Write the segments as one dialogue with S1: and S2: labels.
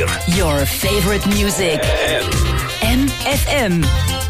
S1: Your favorite music. MFM.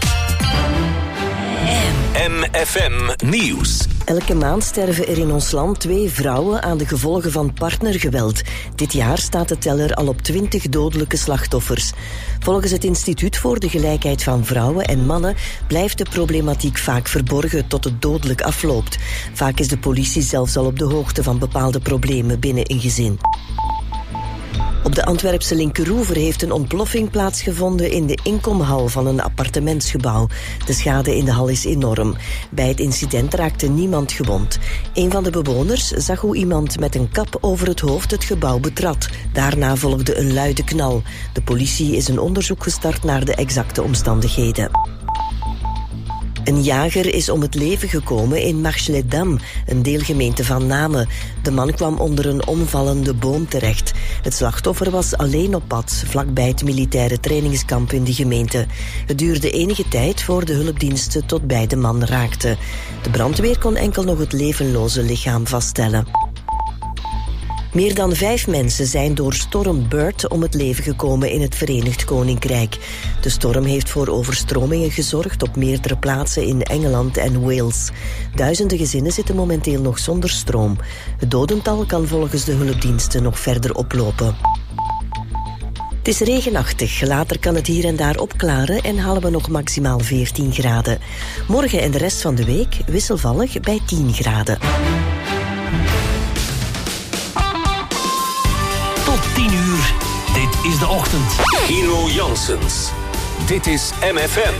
S2: MFM Nieuws.
S3: Elke maand sterven er in ons land 2 vrouwen aan de gevolgen van partnergeweld. Dit jaar staat de teller al op 20 dodelijke slachtoffers. Volgens het Instituut voor de Gelijkheid van Vrouwen en Mannen blijft de problematiek vaak verborgen tot het dodelijk afloopt. Vaak is de politie zelfs al op de hoogte van bepaalde problemen binnen een gezin. Op de Antwerpse Linkeroever heeft een ontploffing plaatsgevonden in de inkomhal van een appartementsgebouw. De schade in de hal is enorm. Bij het incident raakte niemand gewond. Een van de bewoners zag hoe iemand met een kap over het hoofd het gebouw betrad. Daarna volgde een luide knal. De politie is een onderzoek gestart naar de exacte omstandigheden. Een jager is om het leven gekomen in Marche-les-Dames, een deelgemeente van Namen. De man kwam onder een omvallende boom terecht. Het slachtoffer was alleen op pad, vlakbij het militaire trainingskamp in de gemeente. Het duurde enige tijd voor de hulpdiensten tot bij de man raakten. De brandweer kon enkel nog het levenloze lichaam vaststellen. Meer dan 5 mensen zijn door storm Bert om het leven gekomen in het Verenigd Koninkrijk. De storm heeft voor overstromingen gezorgd op meerdere plaatsen in Engeland en Wales. Duizenden gezinnen zitten momenteel nog zonder stroom. Het dodental kan volgens de hulpdiensten nog verder oplopen. Het is regenachtig, later kan het hier en daar opklaren en halen we nog maximaal 14 graden. Morgen en de rest van de week wisselvallig bij 10 graden.
S2: Tot 10 uur. Dit is de ochtend. Gino Janssens. Dit is MFM.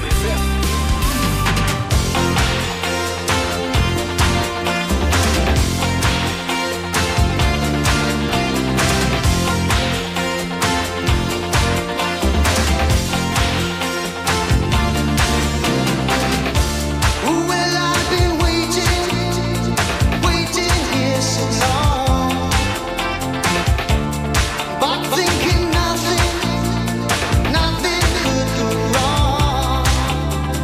S4: Thinking nothing could go wrong.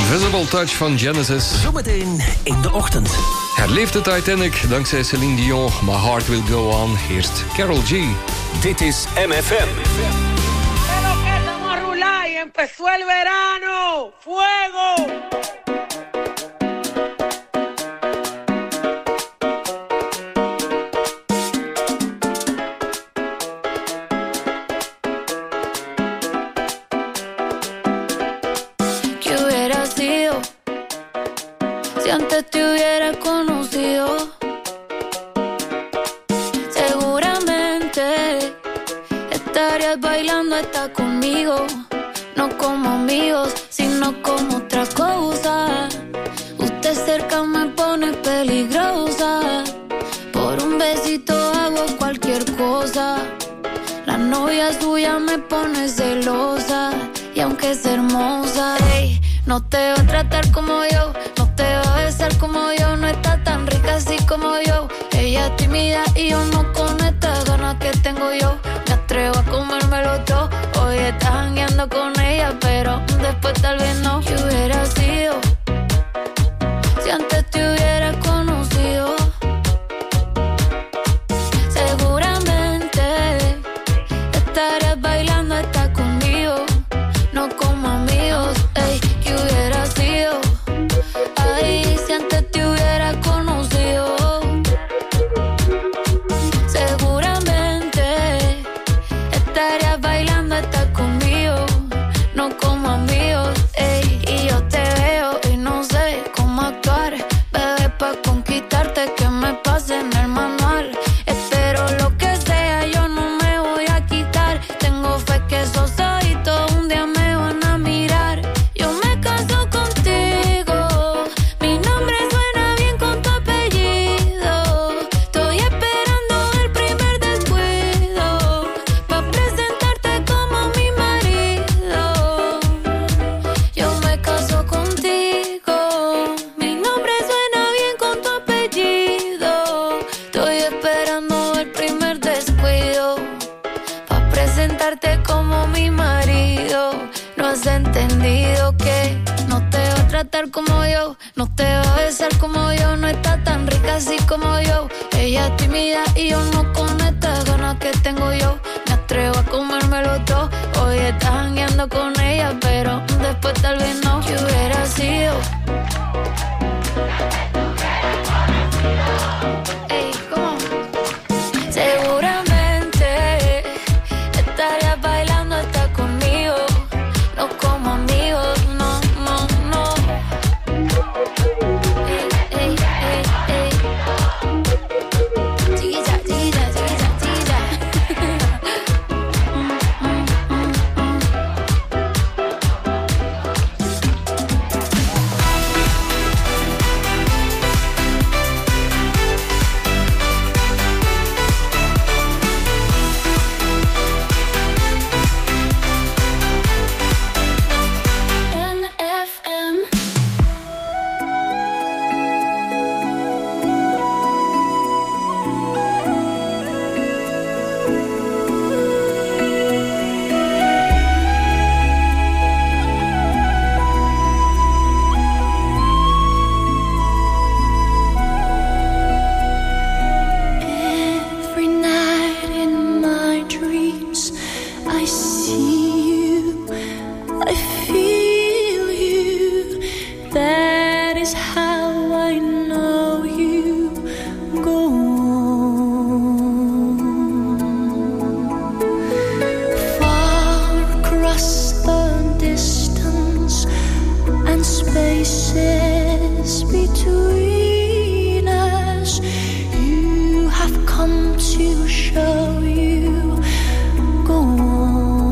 S4: Invisible Touch van Genesis.
S2: Zometeen in de ochtend.
S4: Herleeft de Titanic dankzij Celine Dion. My Heart Will Go On. Eerst Karol G.
S2: Dit is MFM.
S5: Empezó el verano. ¡Fuego!
S6: ¿Qué hubiera sido si antes te hubiera conocido? Seguramente estarías bailando hasta conmigo. No como amigos, sino como otra cosa. Usted cerca me pone peligrosa. Por un besito hago cualquier cosa. La novia suya me pone celosa. Y aunque es hermosa, ey, no te va a tratar como yo. No te va a besar como yo. No está tan rica así como yo. Ella es tímida y yo no con estas ganas que tengo yo. Me atrevo a comérmelo todo. Hoy estás jangueando con ella, pero después tal vez no. ¿Qué hubiera sido si antes te hubiera conocido? Seguramente estarías bailando hasta conmigo. No como amigos, ey. ¿Qué hubiera sido? Ay, si antes te hubiera conocido. Seguramente estarías bailando hasta conmigo. No como amigos, ey. Y yo te veo y no sé cómo actuar. Bebé, pa' conquistarte que me pase en el manual. Espero lo que sea, yo no me voy a quitar. Tengo fe que esos ojitos un día me van a mirar. Yo me caso contigo. Mi nombre suena bien con tu apellido. Estoy esperando el primer descuido pa' presentarte como mi marido. Yo me caso contigo. Mi nombre suena bien con tu apellido. Estoy esperando el primer descuido pa' presentarte como mi marido. No has entendido que no te va a tratar como yo. No te va a besar como yo. No está tan rica así como yo. Ella es tímida y yo no con estas ganas que tengo yo. Me atrevo a comérmelo todo. Hoy estás jangueando con ella, pero después tal vez no. ¿Qué hubiera sido? Ey, ¿cómo? Seguramente estarías bailando hasta conmigo. No como amigos, no, no, no. Ey, ey, ey, ey. Chiquilla, chiquilla, chiquilla, chiquilla. Every night in my dreams, I see you, I feel you. That is how I know you go on. Far across the distance and spaces between us, you have come to show you go on.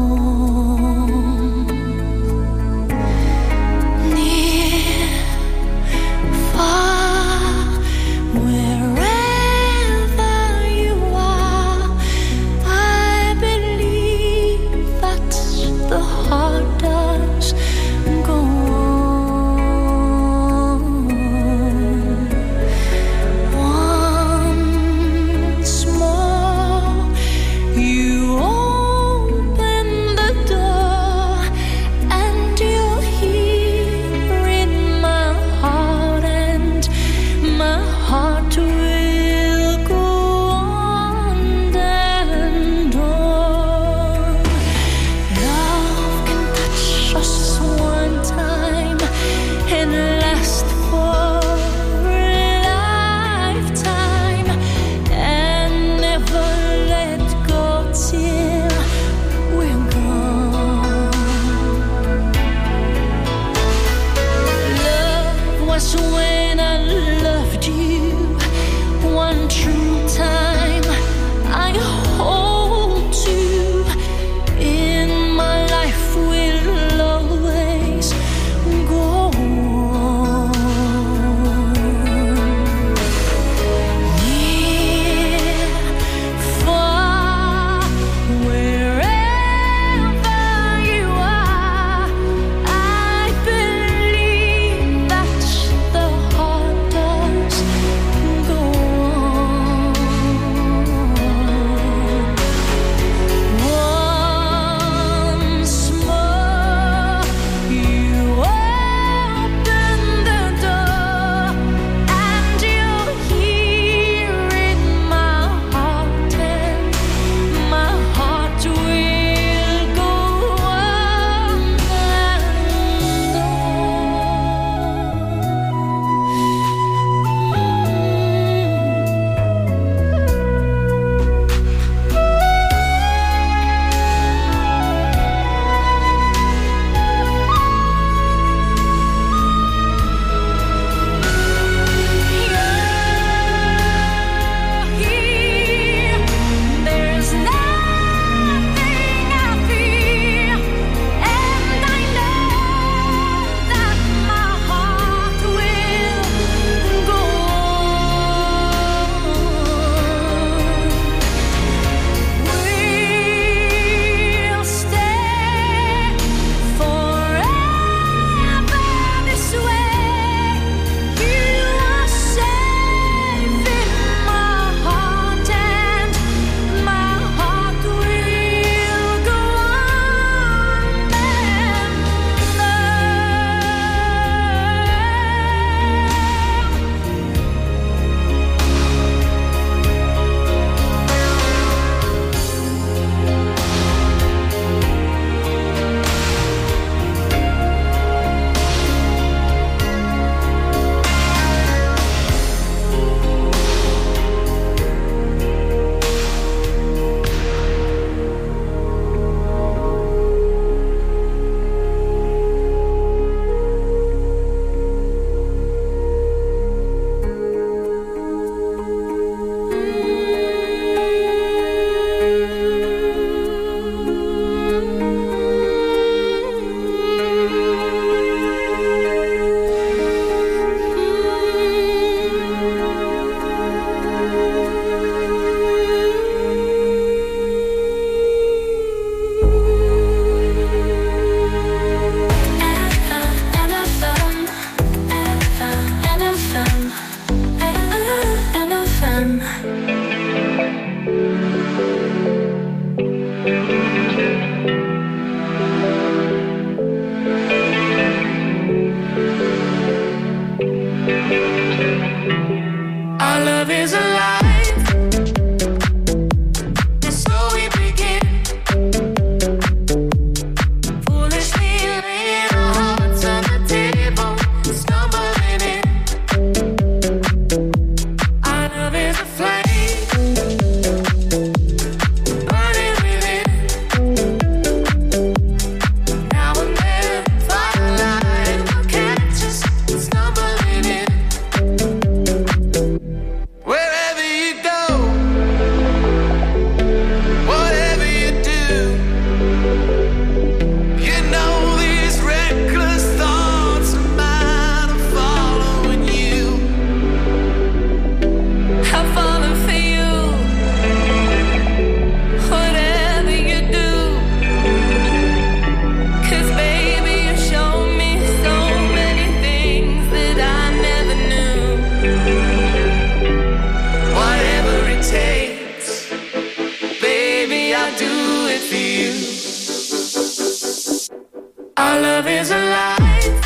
S6: love is alive.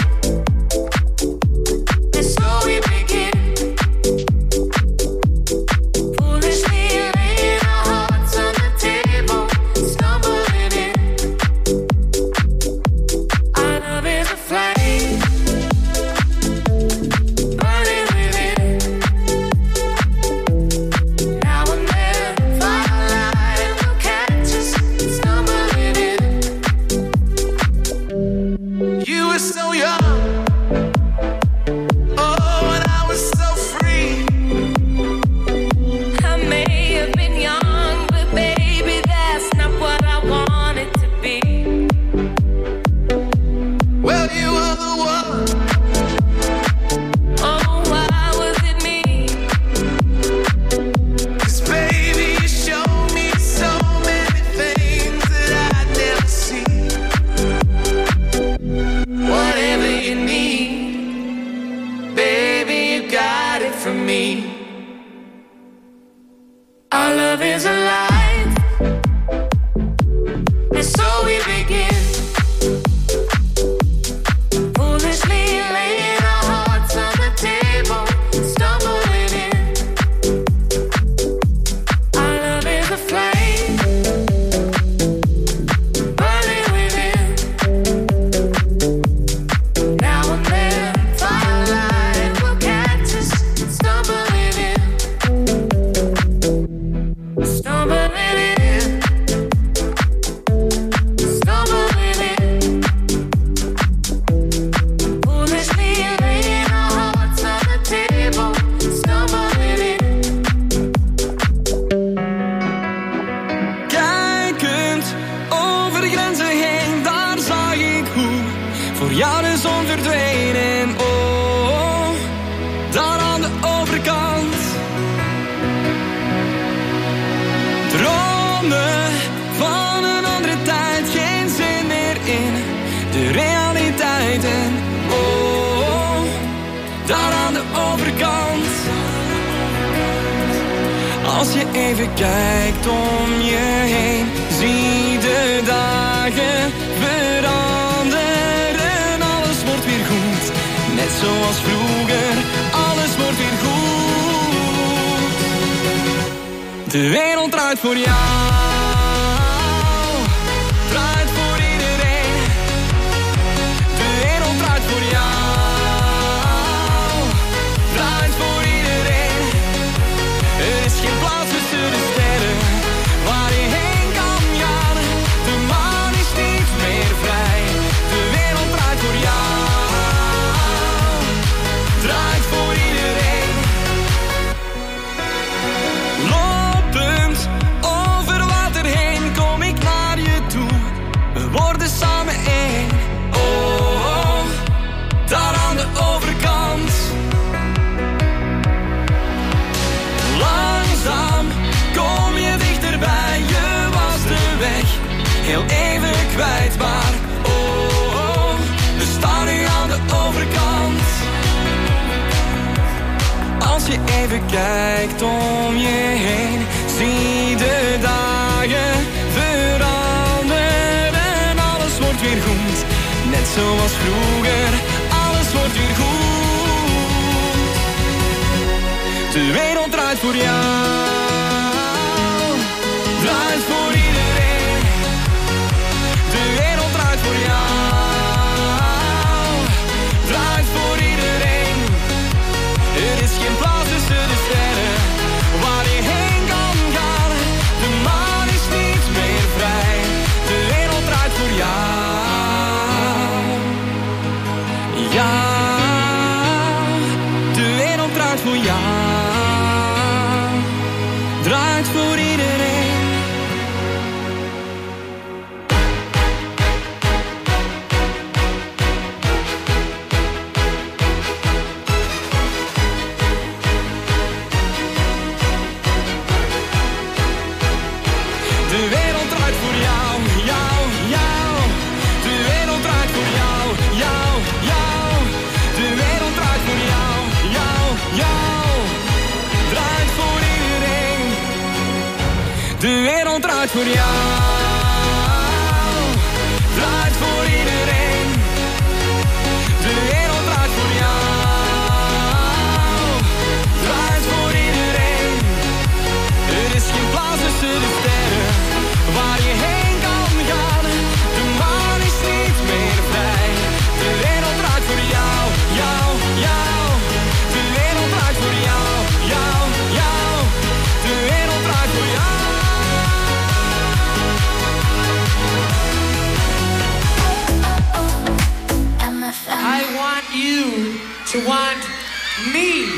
S6: And so we begin. Foolishly laying our hearts on the table, stumbling in. Our love is a flame, burning within. Now and then, firelight will catch us stumbling in. You were so young, oh, and I was so free. I may have been young, but baby, that's not what I wanted to be. Well, you were the one. Oh, why was it me? 'Cause baby, you showed me so many things that I'd never see. Whatever you need, baby, you got it from me. Our love is alive, and so we begin. Foolishly laying our hearts on the table, stumbling in. Our love is a flame, burning within. Now and then, firelight will catch us stumbling in. Stumbling in. Stumbling in. Foolishly laying our hearts on the table, stumbling in.
S7: Kijkend over de grenzen heen, daar zag ik hoe voor jou de zon verdween. En oh, daar aan de overkant dromen van een andere tijd, geen zin meer in de realiteit. En oh, daar aan de overkant, als je even kijkt om je heen, zie de dagen veranderen. Alles wordt weer goed, net zoals vroeger. Alles wordt weer goed. De wereld draait voor jou, draait voor iedereen. De wereld draait voor jou, draait voor iedereen. Er is geen plaats tussen de sterren waar je heen kan gaan. De maan is niet meer vrij. De wereld draait voor jou, draait voor iedereen. Lopend over water heen kom ik naar je toe. We worden samen één. Oh, oh, daar aan de overkant. Langzaam kom je dichterbij, je was de weg heel even kwijt, maar oh, oh, we staan nu aan de overkant. Als je even kijkt om je heen, zie de dagen veranderen. Alles wordt weer goed, net zoals vroeger. Alles wordt weer goed. De wereld draait voor jou, draait voor iedereen. De wereld draait voor jou, draait voor iedereen. Er is geen plaats tussen de sterren waar je heen kan gaan. De maan is niet meer vrij. De wereld draait voor jou. Ja, de wereld draait voor jou. Draait voor iedereen. De wereld draait voor jou, jou, jou. De wereld draait voor jou, jou, jou. De wereld draait voor jou, jou, jou. Draait voor iedereen. De wereld draait voor jou, draait voor iedereen. want me?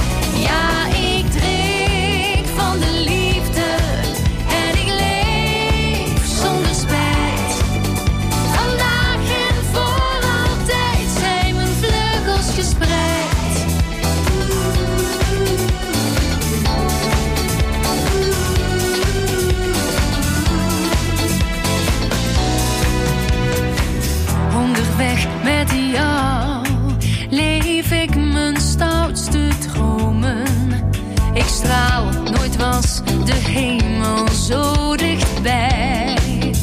S6: Ja, ik drink van de liefde en ik leef was de hemel zo dichtbij.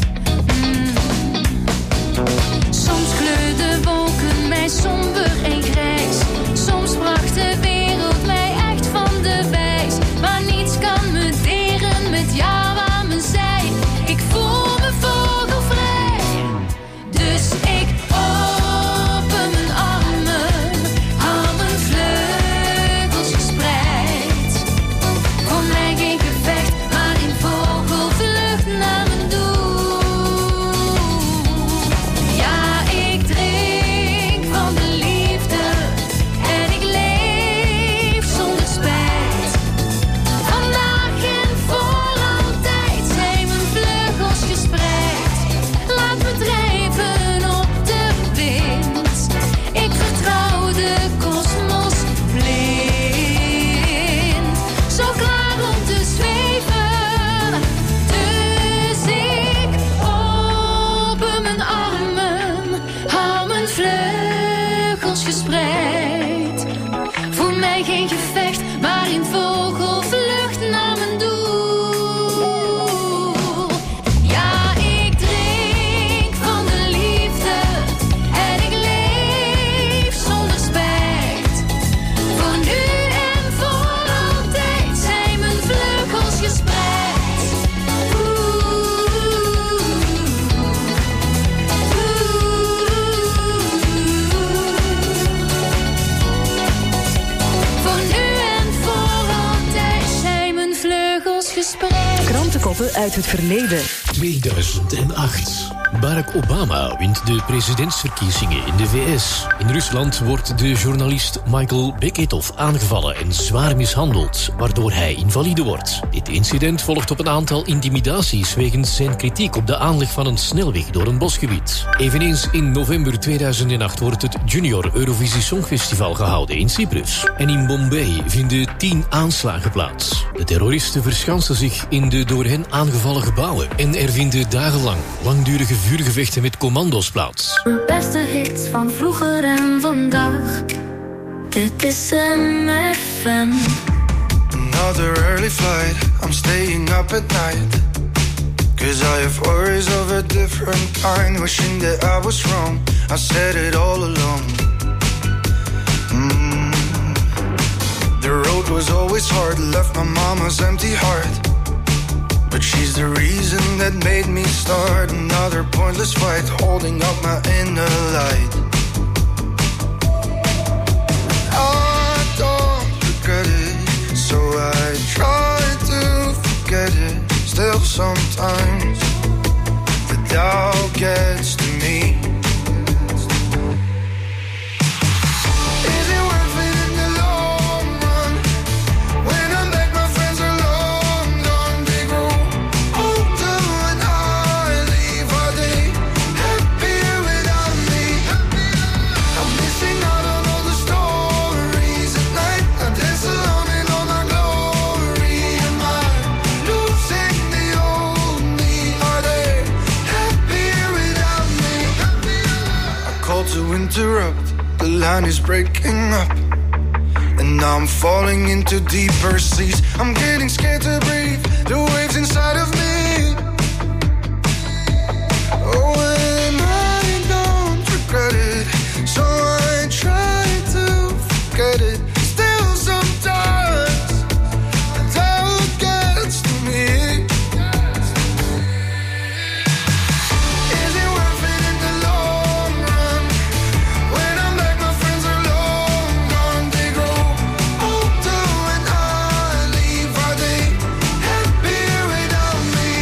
S6: Soms kleurden wolken mij somber en grijs. Soms bracht de wereld mij echt van de wijs. Maar niets kan me deren met jou aan mijn zij. Ik voel me vogelvrij. Dus ik open mijn armen, hou mijn vleugels gespreid. Voor mij geen gevecht, maar in vogelvlucht naar mijn doel. Ja, ik drink van de liefde en ik leef zonder spijt. Vandaag en voor altijd zijn mijn vleugels gespreid. Laat me drijven op de wind. Ik vertrouw de kosmos blind. Zo klaar om te zweven. Dus ik open mijn armen, hou mijn vleugels gespreid. Voor mij geen gevecht, maar in vogelvlucht naar mijn doel. Ja, ik drink van de liefde en ik leef zonder spijt. Voor nu en voor altijd zijn mijn vleugels gespreid. Voor nu en voor altijd zijn mijn vleugels gespreid.
S1: Krantenkoppen uit het verleden.
S8: 2008. Barack Obama wint de presidentsverkiezingen in de VS. In Rusland wordt de journalist Michael Beketov aangevallen en zwaar mishandeld, waardoor hij invalide wordt. Dit incident volgt op een aantal intimidaties wegens zijn kritiek op de aanleg van een snelweg door een bosgebied. Eveneens in november 2008 wordt het Junior Eurovisie Songfestival gehouden in Cyprus. En in Bombay vinden 10 aanslagen plaats. De terroristen verschansen zich in de door hen aangevallen gebouwen. En er vinden dagenlang langdurige vuurgevechten met commando's plaats.
S6: De beste hits van vroeger en vandaag. Dit is MFM.
S9: Another early flight, I'm staying up at night. 'Cause I have worries of a different kind. Wishing that I was wrong, I said it all along. The road was always hard, left my mama's empty heart. But she's the reason that made me start another pointless fight, holding up my inner light. I don't regret it, so I try to forget it. Still sometimes the doubt gets to me. Is it worth it in the long run? When I'm back, my friends are long gone. They grow older when I leave. Are they happier without me? I'm missing out on all the stories at night. I dance alone in all my glory. Am I losing the old me? Are they happier without me? I call to interrupt. The line is breaking up, and now I'm falling into deeper seas. I'm getting scared to breathe the waves inside of me. Oh, and I don't regret it, so I try to forget it. Still sometimes the doubt gets to me. Is it worth it in the long run? When I'm back, my friends are long gone. They grow older when I leave. Are they happier without me?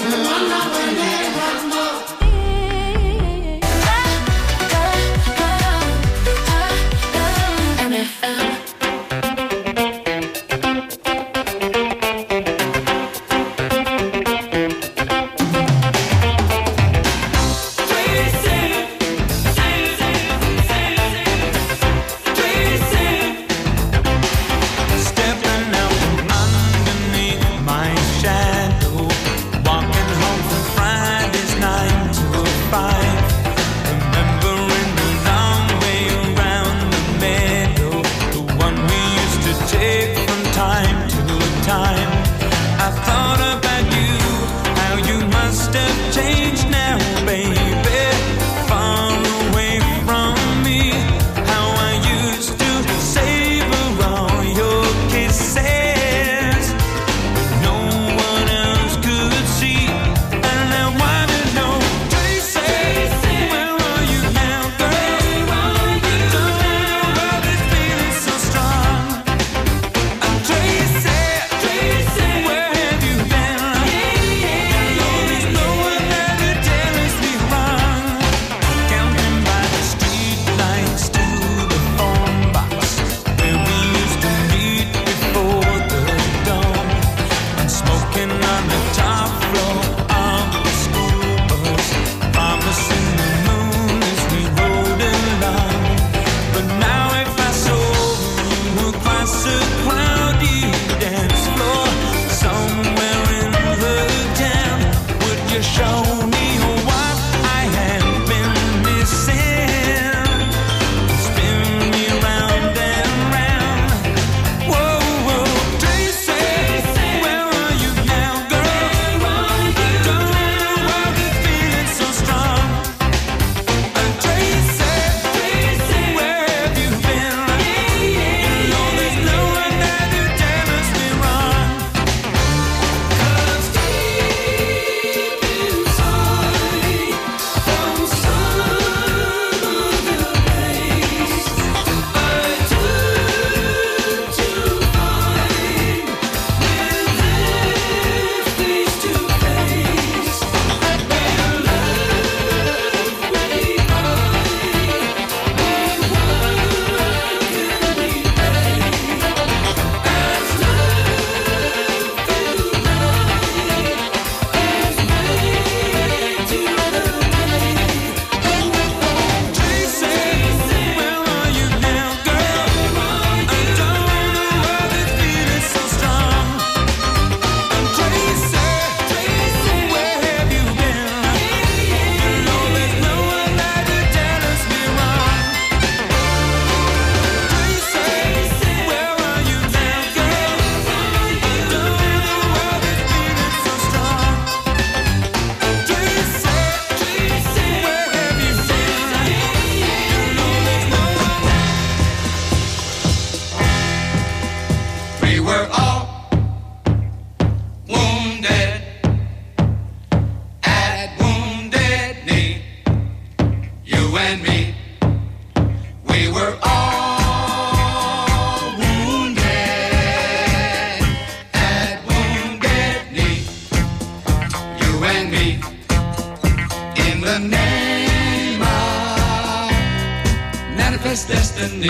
S10: manifest destiny.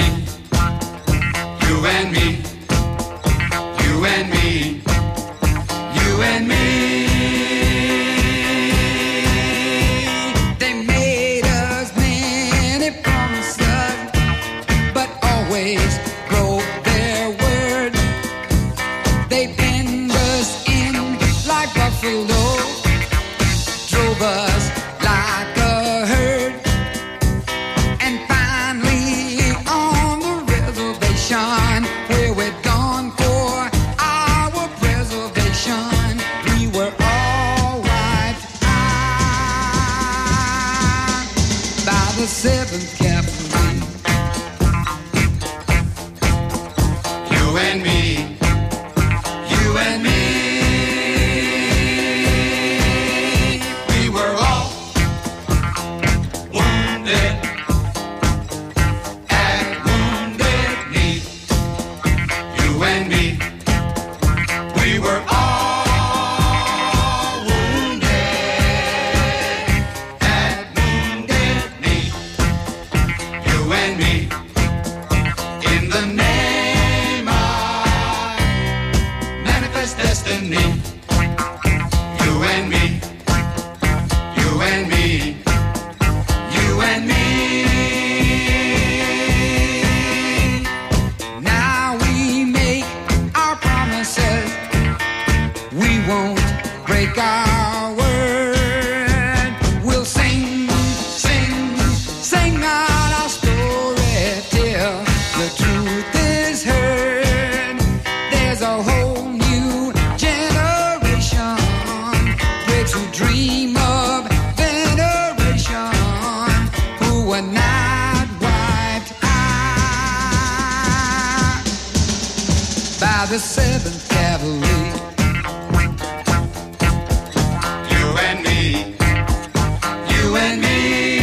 S10: You and me, you and me, you and me. They made us many promises, but always broke their word. They penned us in like buffalo, drove us like a herd, and finally on the reservation where we'd gone for our preservation, we were all wiped out by the seventh cavalry. You and me, you and me. We were all wounded. 7th Cavalry. You and me, you and me.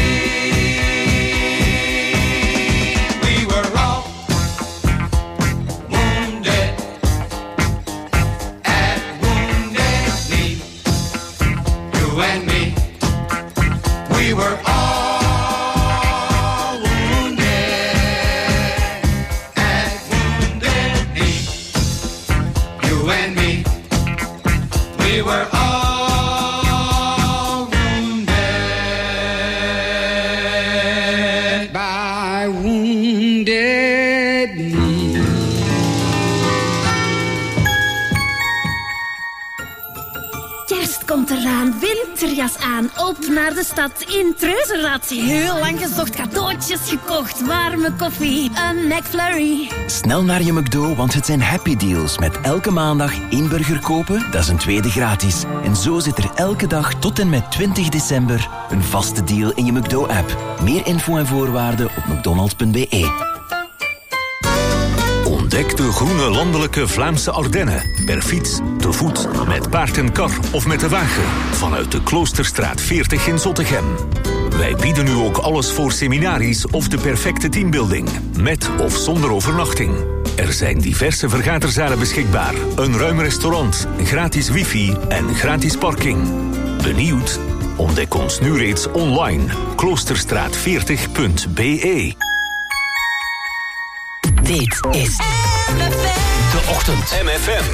S10: We were all wounded at Wounded Knee. You and me, we were all we're all wounded by Wounded Knee.
S11: Kerst komt eraan, winterjas aan, op naar de stad. In Treuzenrad, heel lang gezocht, cadeautjes gekocht, warme koffie, een McFlurry.
S12: Snel naar je McDo, want het zijn happy deals. Met elke maandag 1 burger kopen, dat is een tweede gratis. En zo zit er elke dag tot en met 20 december een vaste deal in je McDo-app. Meer info en voorwaarden op mcdonalds.be.
S2: Ontdek de groene landelijke Vlaamse Ardennen. Per fiets, te voet, met paard en kar of met de wagen. Vanuit de Kloosterstraat 40 in Zottegem. Wij bieden nu ook alles voor seminaries of de perfecte teambuilding. Met of zonder overnachting. Er zijn diverse vergaderzalen beschikbaar. Een ruim restaurant, gratis wifi en gratis parking. Benieuwd? Ontdek ons nu reeds online. Kloosterstraat40.be.
S1: Dit is
S4: De Ochtend.
S2: MFM.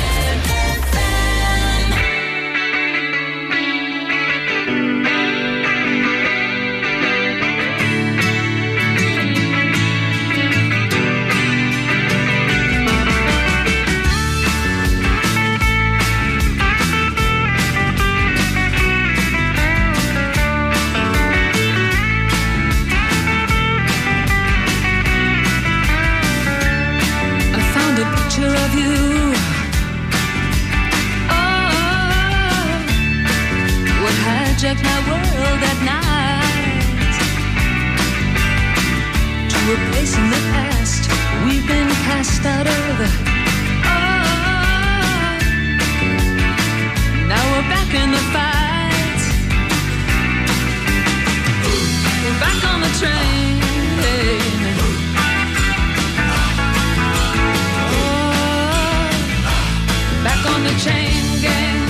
S13: Of you, oh, what hijacked my world at night, to a place in the past we've been cast out of. Oh, now we're back in the fight, we're back on the train. Back on the chain gang.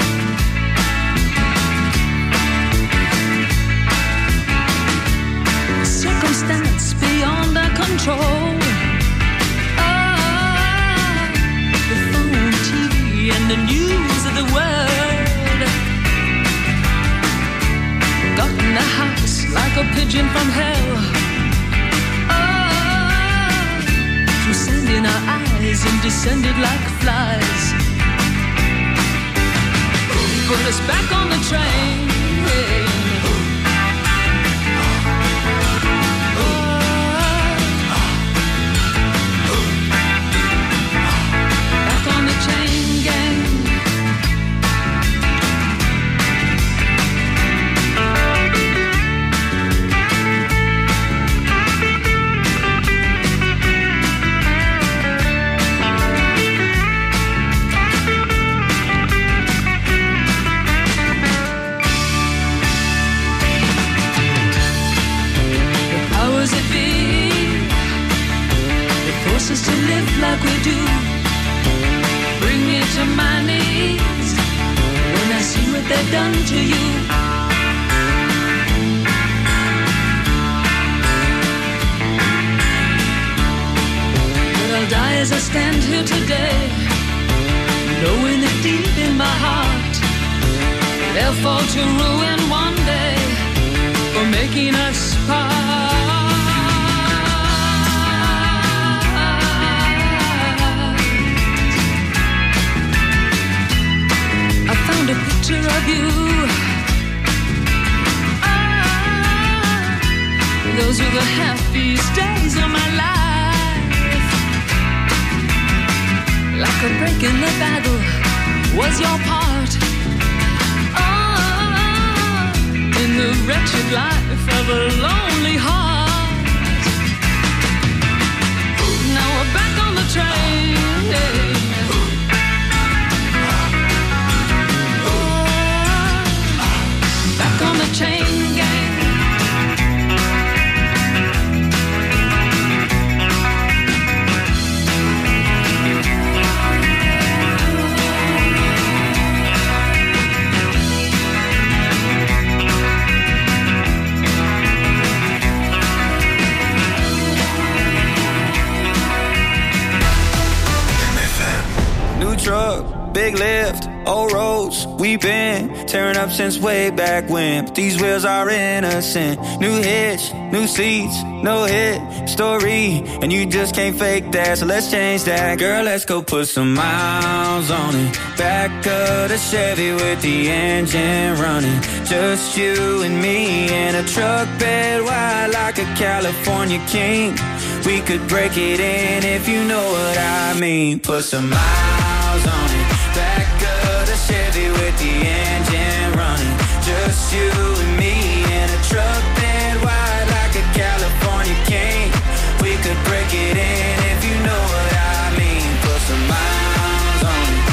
S13: Circumstance beyond our control. Oh, the phone, TV, and the news of the world got in the house like a pigeon from hell. Oh, through sand in our eyes and descended like flies. Put us back on the train. Back on the chain gang. Us to live like we do, bring me to my knees when I see what they've done to you. But I'll die as I stand here today, knowing that deep in my heart they'll fall to ruin one day for making us part. A picture of you. Ah, those were the happiest days of my life. Like a break in the battle was your part. Ah, in the wretched life of a lonely heart. Now we're back on the train. chain gang.
S14: New truck, big lift, old roads, we been tearing up since way back when. But these wheels are innocent. New hitch, new seats, no hit story, and you just can't fake that. So let's change that, girl. Let's go put some miles on it. Back of the Chevy with the engine running. Just you and me in a truck bed wide like a California king. We could break it in if you know what I mean. Put some miles on it. Back of the Chevy with the engine running. Just you and me in a truck bed wide like a California king. We could break it in if you know what I mean. Put some miles on it.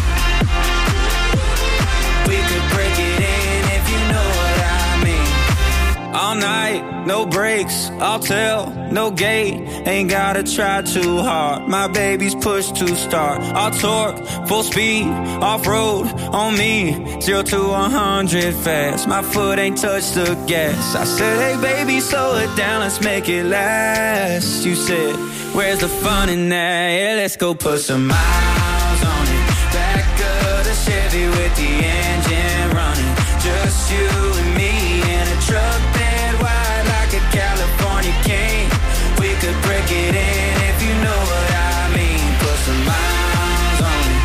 S14: We could break it in if you know what I mean. All night, no breaks, I'll tell, no gate. Ain't gotta try too hard. My baby's push to start. I'll torque, full speed, off-road on me. 0 to 100 fast. My foot ain't touched the gas. I said, hey baby, slow it down, let's make it last. You said, where's the fun in that? Yeah, let's go put some miles on it. Back of the Chevy with the engine running. Just you and me in a truck bed wide like a California king. We could break it in if you know what I mean. Put some miles on it.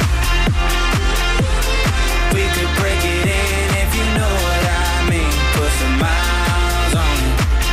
S14: We could break it in if you know what I mean. Put some miles on it.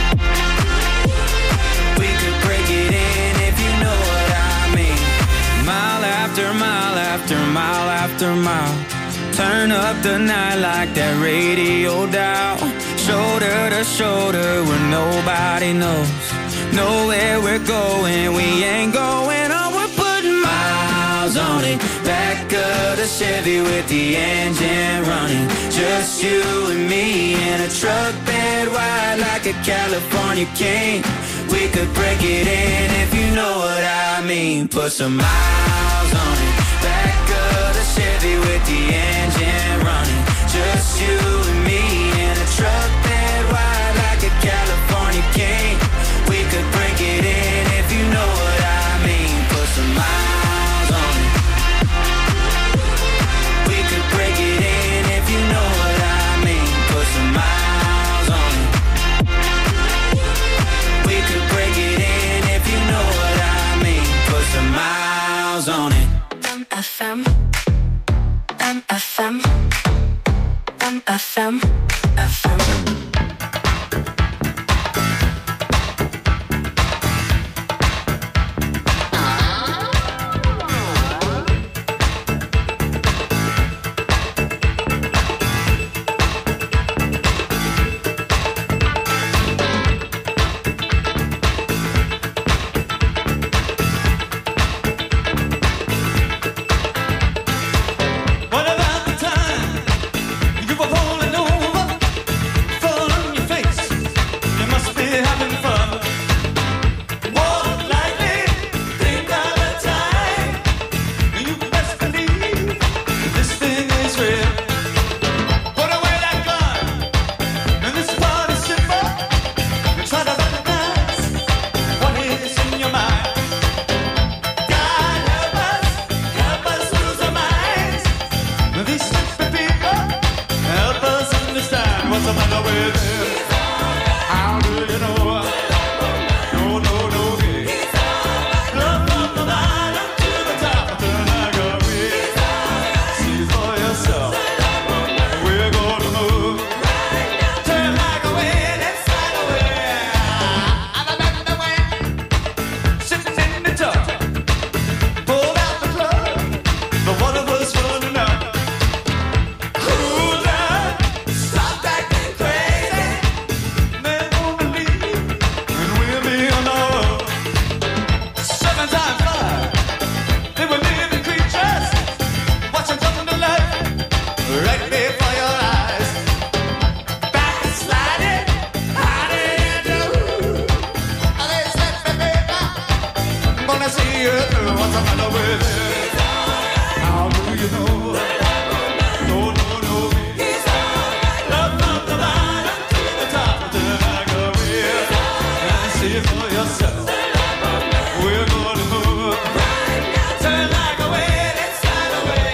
S14: We could break it in if you know what I mean. Mile after mile after mile after mile. Turn up the night like that radio dial. Shoulder to shoulder where nobody knows. Know where we're going, we ain't going on. We're putting miles on it. Back of the Chevy with the engine running. Just you and me in a truck bed wide like a California king. We could break it in if you know what I mean. Put some miles on it. Back of the Chevy with the engine running. Just you and me in a truck bed wide like a California king. We could break it in if you know what I mean. Put some miles on it. We could break it in if you know what I mean. Put some miles on it. We could break it in if you know what I mean. Put some miles on it.
S6: MFM, MFM, MFM, FM.
S9: Cruiser, stop acting crazy. the matter with him? How do you know? No, no, no. He's alright. Up from the bottom to the top of the Niagara River. And see for yourself. We're gonna move. Turn like a wind inside the wind.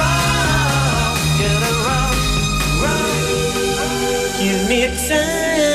S15: Give me a time.